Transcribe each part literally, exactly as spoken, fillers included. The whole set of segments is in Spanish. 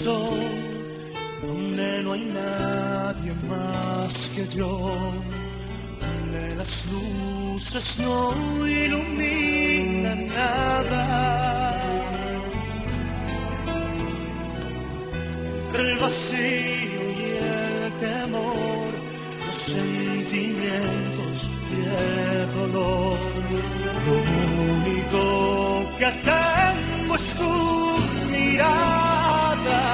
sol, donde no hay nadie más que yo, donde las luces no iluminan nada. Entre el vacío y el temor, los sentimientos y el dolor, lo único que tengo es tu mirada.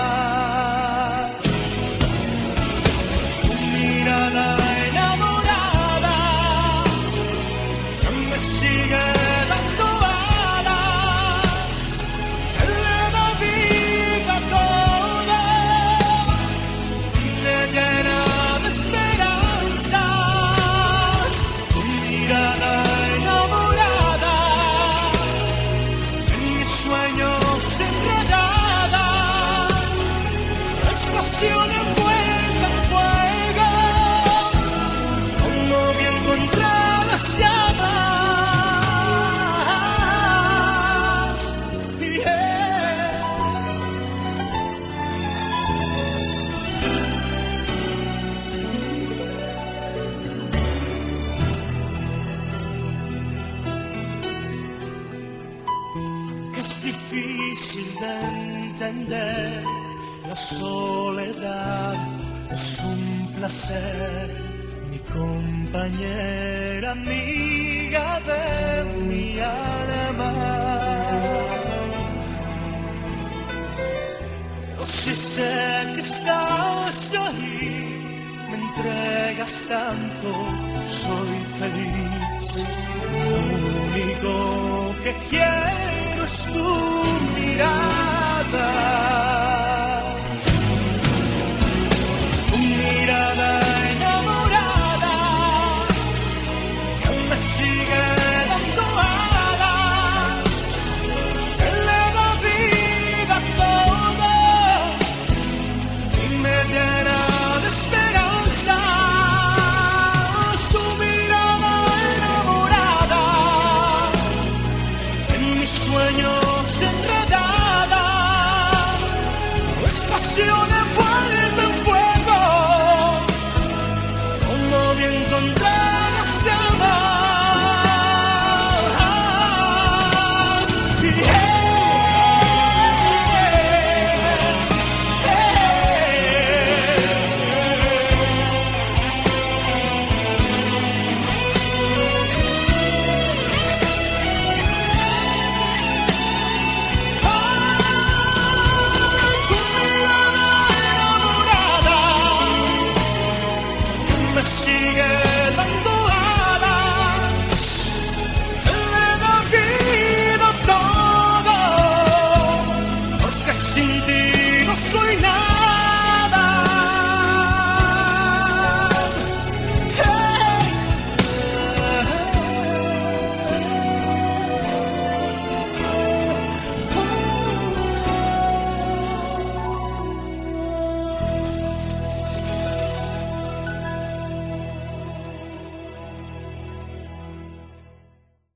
Tu mirada enamorada que me sigue dando alas, que le da vida a todo, me llena de esperanzas. Tu mirada enamorada, en mis sueños enredada, es pasión envuelta en fuego, como viento entre las llamas. Yeah. Que es difícil de entender, la soledad es un placer, mi compañera, amiga de mi alma. Oh, si sé que estás ahí, me entregas tanto, soy feliz. Lo único que quiero es tu